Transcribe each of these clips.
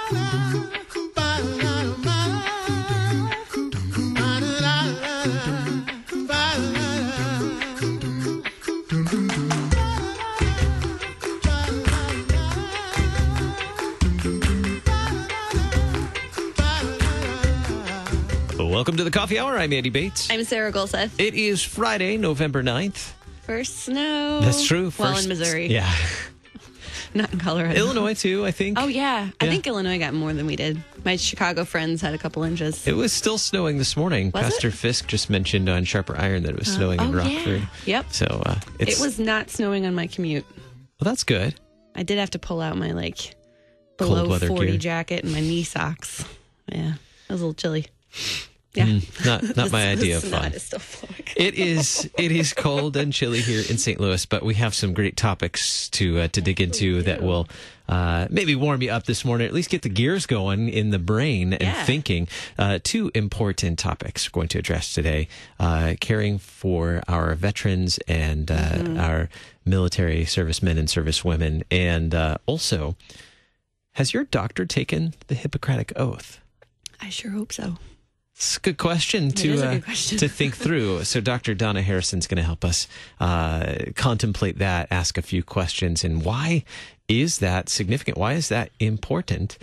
Welcome to the Coffee Hour. I'm Andy Bates. I'm Sarah Golseth. It is Friday, November 9th. First snow. That's true. Well, in Missouri. Yeah. Not in Colorado. Illinois, too, I think. Oh, yeah. I think Illinois got more than we did. My Chicago friends had a couple inches. It was still snowing this morning. Was Pastor it? Fisk just mentioned on Sharper Iron that it was snowing in Rockford. Yeah. Yep. So It was not snowing on my commute. Well, that's good. I did have to pull out my, below Cold weather 40 gear. jacket and my knee socks. Yeah. It was a little chilly. Yeah. Not my idea of The fun. snot is still flowing. It is cold and chilly here in St. Louis, but we have some great topics to dig into that will maybe warm you up this morning, at least get the gears going in the brain and thinking. Two important topics we're going to address today: caring for our veterans and our military servicemen and servicewomen, and also, has your doctor taken the Hippocratic Oath? I sure hope so. It's a good question to think through. So Dr. Donna Harrison's going to help us contemplate that, ask a few questions, and why is that significant? Why is that important?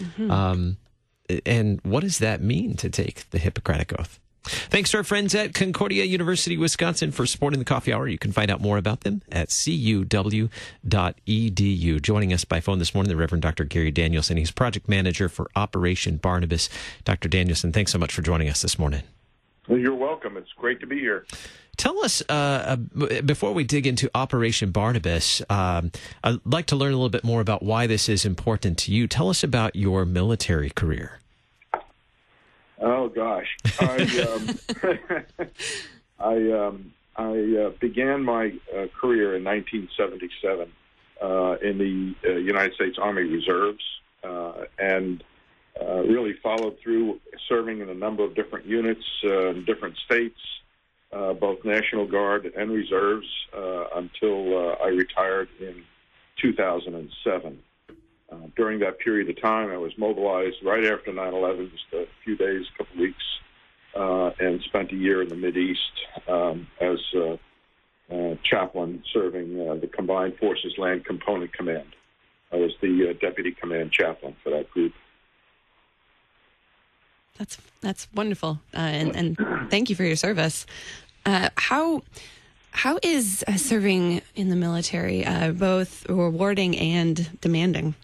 And what does that mean to take the Hippocratic Oath? Thanks to our friends at Concordia University, Wisconsin for supporting the Coffee Hour. You can find out more about them at cuw.edu. Joining us by phone this morning, the Reverend Dr. Gary Danielson. He's project manager for Operation Barnabas. Dr. Danielson, thanks so much for joining us this morning. Well, you're welcome. It's great to be here. Tell us, before we dig into Operation Barnabas, I'd like to learn a little bit more about why this is important to you. Tell us about your military career. Oh gosh, I began my career in 1977 in the United States Army Reserves, and really followed through serving in a number of different units in different states, both National Guard and Reserves, until I retired in 2007. During that period of time, I was mobilized right after 9/11, just a few days, a couple weeks, and spent a year in the Mideast as chaplain serving the Combined Forces Land Component Command. I was the deputy command chaplain for that group. That's wonderful, and thank you for your service. How is serving in the military both rewarding and demanding?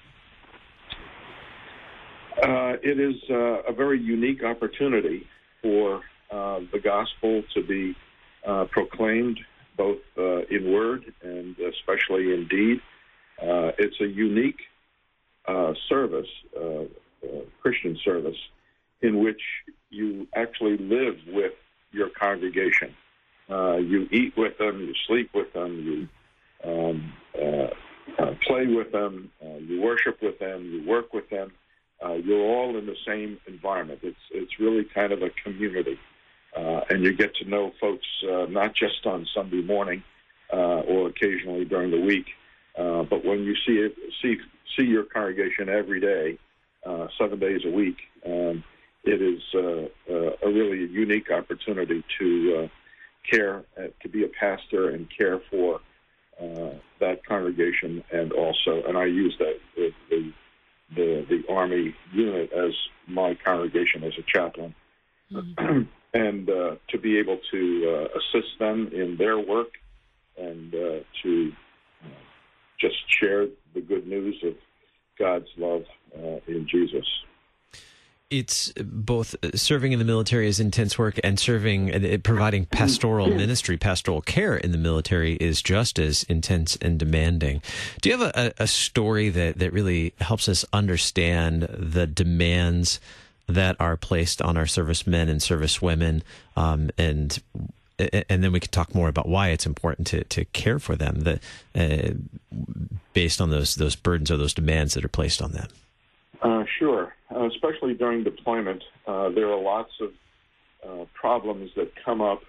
It is a very unique opportunity for the gospel to be proclaimed both in word and especially in deed. It's a unique service, Christian service, in which you actually live with your congregation. You eat with them, you sleep with them, you play with them, you worship with them, you work with them. You're all in the same environment. It's really kind of a community, and you get to know folks not just on Sunday morning or occasionally during the week, but when you see your congregation every day, 7 days a week. It is a really unique opportunity to care, to be a pastor and care for that congregation, and I use that the Army unit as my congregation as a chaplain, and to be able to assist them in their work and to just share the good news of God's love in Jesus. It's both serving in the military is intense work, and providing pastoral ministry, pastoral care in the military is just as intense and demanding. Do you have a story that really helps us understand the demands that are placed on our servicemen and servicewomen, and then we can talk more about why it's important to care for them, based on those burdens or those demands that are placed on them? Sure. Especially during deployment, there are lots of problems that come up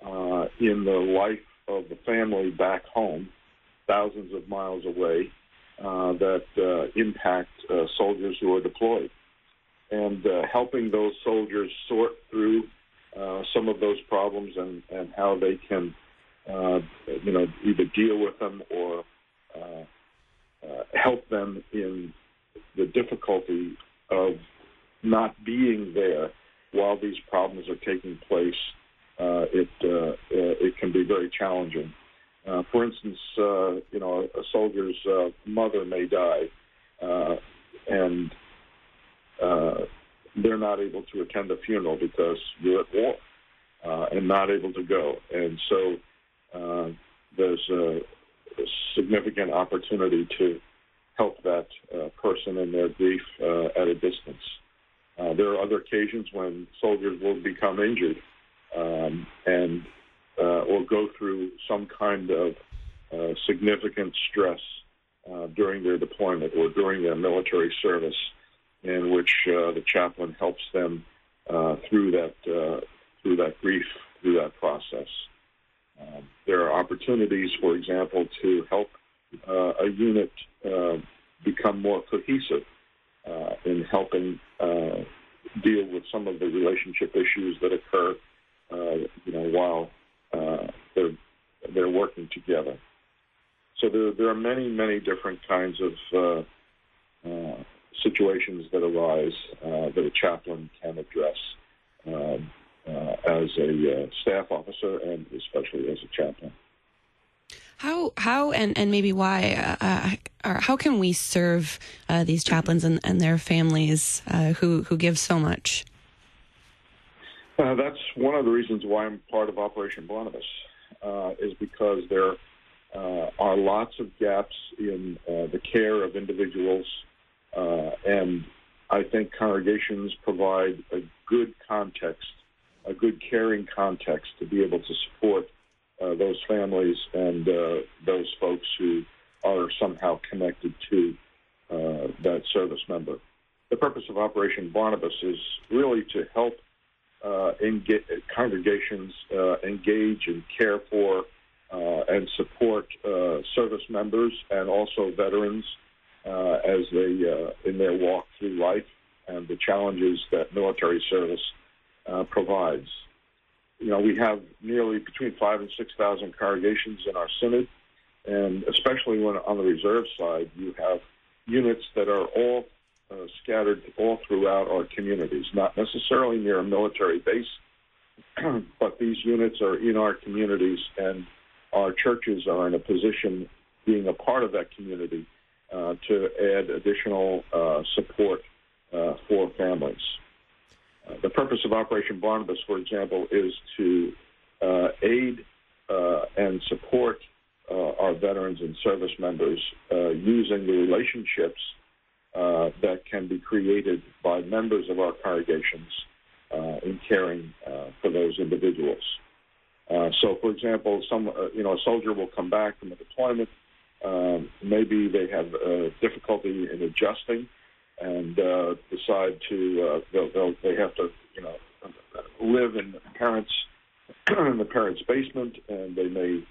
in the life of the family back home, thousands of miles away, that impact soldiers who are deployed, and helping those soldiers sort through some of those problems and how they can, either deal with them or help them in the difficulty of not being there while these problems are taking place. It can be very challenging. For instance, a soldier's mother may die, and they're not able to attend a funeral because you're at war and not able to go. And so there's a significant opportunity to help that person in their grief at a distance. There are other occasions when soldiers will become injured and or go through some kind of significant stress during their deployment or during their military service, in which the chaplain helps them through that grief, through that process. There are opportunities, for example, to help a unit become more cohesive in helping deal with some of the relationship issues that occur, while they're working together. So there are many, many different kinds of situations that arise that a chaplain can address as a staff officer and especially as a chaplain. How and maybe why, or how can we serve these chaplains and their families who give so much? That's one of the reasons why I'm part of Operation Barnabas, is because there are lots of gaps in the care of individuals, and I think congregations provide a good context, a good caring context to be able to support those families and those folks who are somehow connected to that service member. The purpose of Operation Barnabas is really to help congregations engage and care for and support service members and also veterans as they in their walk through life and the challenges that military service provides. We have nearly between 5,000 and 6,000 congregations in our synod, and especially when on the reserve side, you have units that are all scattered all throughout our communities, not necessarily near a military base, but these units are in our communities, and our churches are in a position, being a part of that community, to add additional support for families. The purpose of Operation Barnabas, for example, is to aid and support our veterans and service members using the relationships that can be created by members of our congregations in caring for those individuals. So, for example, a soldier will come back from a deployment. Maybe they have difficulty in adjusting and decide to they have to live in the parents' basement, and they may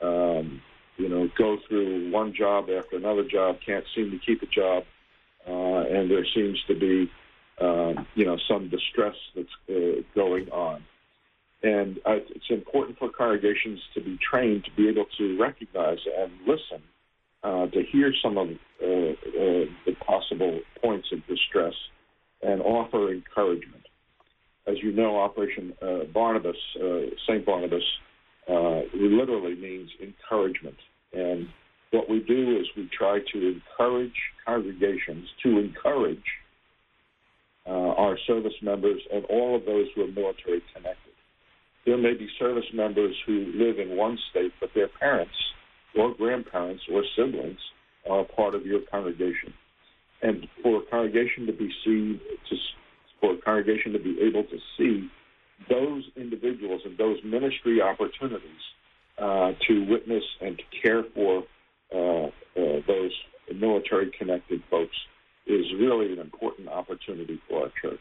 go through one job after another job, can't seem to keep a job, and there seems to be some distress that's going on. And it's important for congregations to be trained to be able to recognize and listen to hear some of the possible points of distress and offer encouragement. As you know, Operation Barnabas, St. Barnabas, literally means encouragement. And what we do is we try to encourage congregations to encourage our service members and all of those who are military connected. There may be service members who live in one state, but their parents or grandparents or siblings are part of your congregation. And for a congregation to be able to see those individuals and those ministry opportunities to witness and to care for those military-connected folks is really an important opportunity for our church.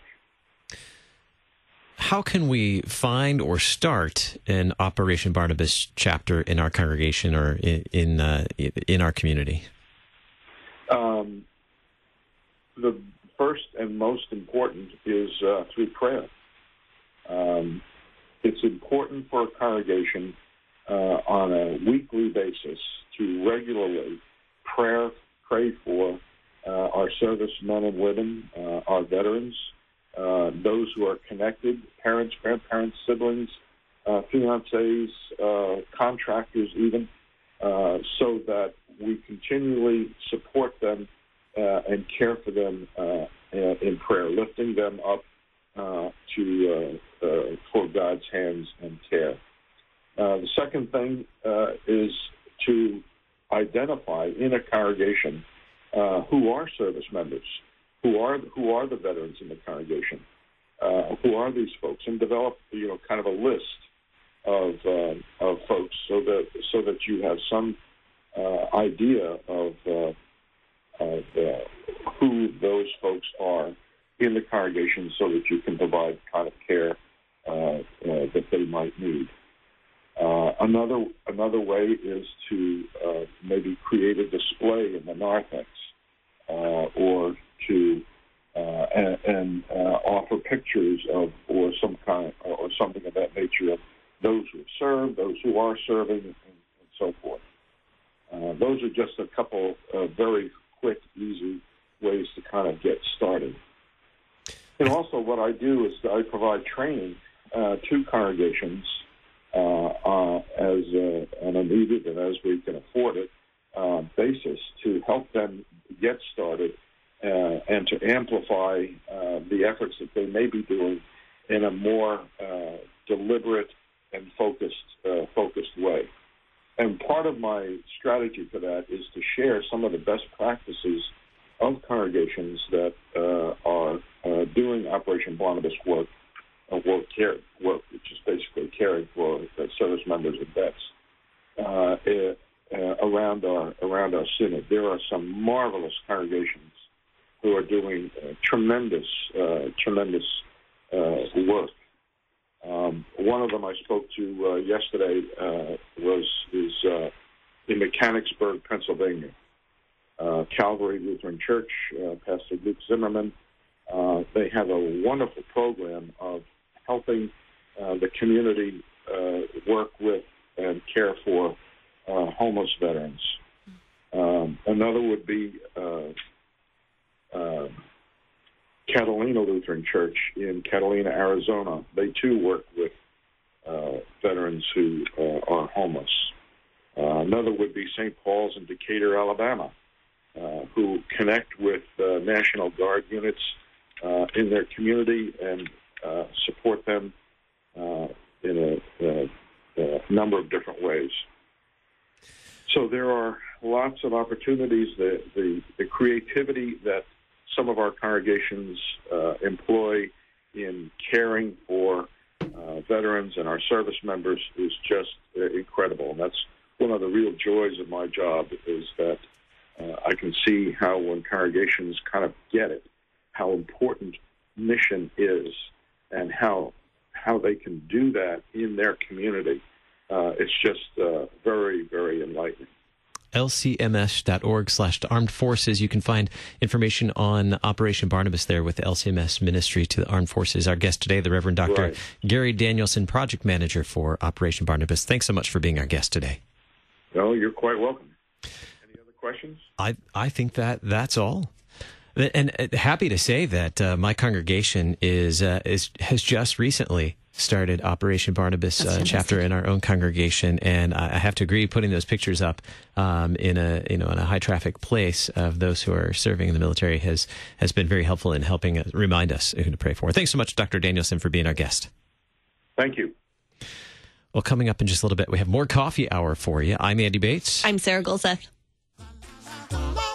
How can we find or start an Operation Barnabas chapter in our congregation or in our community? The first and most important is through prayer. It's important for a congregation on a weekly basis to regularly pray for our servicemen and women, our veterans, those who are connected, parents, grandparents, siblings, fiancés, contractors even, so that we continually support them and care for them in prayer, lifting them up for God's hands and care. The second thing is to identify in a congregation who are service members, who are the veterans in the congregation, who are these folks, and develop kind of a list of folks so that you have some idea of who those folks are in the congregation, so that you can provide the kind of care that they might need. Another way is to maybe create a display in the narthex, or to offer pictures of or some kind or something of that nature of those who have served, those who are serving, and so forth. Those are just a couple of very quick, easy ways to kind of get started. And also what I do is I provide training to congregations on a needed and as we can afford it basis to help them get started and to amplify the efforts that they may be doing in a more deliberate and focused way. And part of my strategy for that is to share some of the best practices of congregations that are doing Operation Barnabas work, which is basically caring for service members and vets around our synod. There are some marvelous congregations who are doing tremendous work. One of them I spoke to yesterday is in Mechanicsburg, Pennsylvania. Calvary Lutheran Church, Pastor Luke Zimmerman. They have a wonderful program of helping the community work with and care for homeless veterans. Another would be Catalina Lutheran Church in Catalina, Arizona. They too work with veterans who are homeless. Another would be St. Paul's in Decatur, Alabama, who connect with National Guard units in their community and support them in a number of different ways. So there are lots of opportunities. The creativity that some of our congregations employ in caring for veterans and our service members is just incredible. And that's one of the real joys of my job, is that I can see how when congregations kind of get it, how important mission is and how they can do that in their community. It's just very, very enlightening. lcms.org/armed forces. You can find information on Operation Barnabas there with the LCMS Ministry to the Armed Forces. Our guest today, the Reverend Dr. Gary Danielson, Project Manager for Operation Barnabas. Thanks so much for being our guest today. No, you're quite welcome. Any other questions? I think that's all. And happy to say that my congregation has just recently started Operation Barnabas chapter in our own congregation, and I have to agree, putting those pictures up in a high traffic place of those who are serving in the military has been very helpful in helping remind us who to pray for. Thanks so much, Dr. Danielson, for being our guest. Thank you. Well, coming up in just a little bit, we have more coffee hour for you. I'm Andy Bates. I'm Sarah Golseth.